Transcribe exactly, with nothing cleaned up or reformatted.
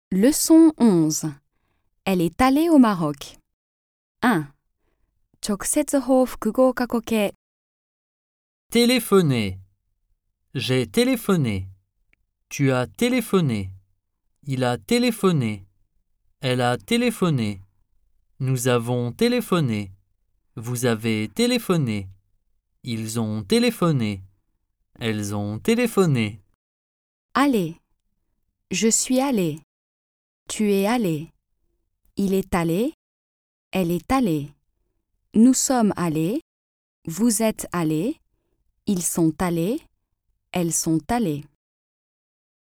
Leçon onze. Elle est allée au Maroc. un. 直接法複合過去形 Téléphoner. J'ai téléphoné. Tu as téléphoné. Il a téléphoné. Elle a téléphoné. Nous avons téléphoné. Vous avez téléphoné. Ils ont téléphoné. Elles ont téléphoné. Aller. Je suis allé. Tu es allé. Il est allé. Elle est allée. Nous sommes allés. Vous êtes allés. Ils sont allés. Elles sont allées.